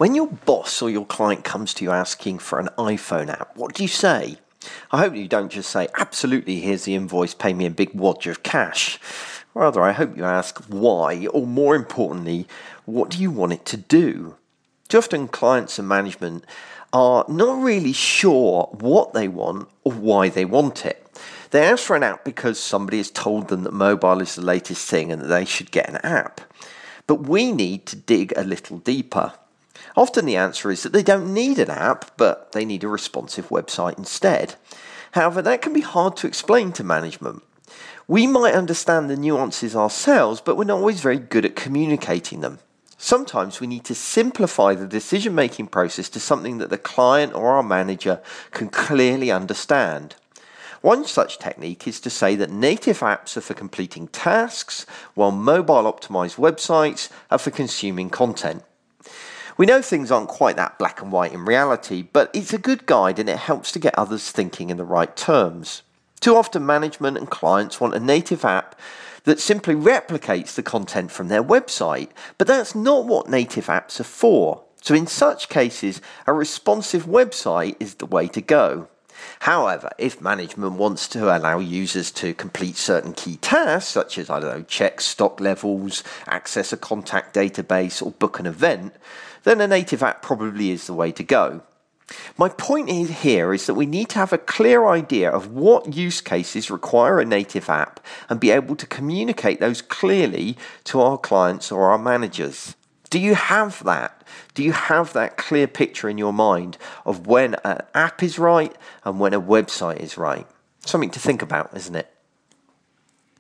When your boss or your client comes to you asking for an iPhone app, what do you say? I hope you don't just say, absolutely, here's the invoice, pay me a big wad of cash. Rather, I hope you ask why, or more importantly, what do you want it to do? Too often clients and management are not really sure what they want or why they want it. They ask for an app because somebody has told them that mobile is the latest thing and that they should get an app. But we need to dig a little deeper. Often the answer is that they don't need an app, but they need a responsive website instead. However, that can be hard to explain to management. We might understand the nuances ourselves, but we're not always very good at communicating them. Sometimes we need to simplify the decision-making process to something that the client or our manager can clearly understand. One such technique is to say that native apps are for completing tasks, while mobile-optimized websites are for consuming content. We know things aren't quite that black and white in reality, but it's a good guide and it helps to get others thinking in the right terms. Too often management and clients want a native app that simply replicates the content from their website, but that's not what native apps are for. So in such cases, a responsive website is the way to go. However, if management wants to allow users to complete certain key tasks, such as, check stock levels, access a contact database, or book an event, then a native app probably is the way to go. My point here is that we need to have a clear idea of what use cases require a native app and be able to communicate those clearly to our clients or our managers. Do you have that? Do you have that clear picture in your mind of when an app is right and when a website is right? Something to think about, isn't it?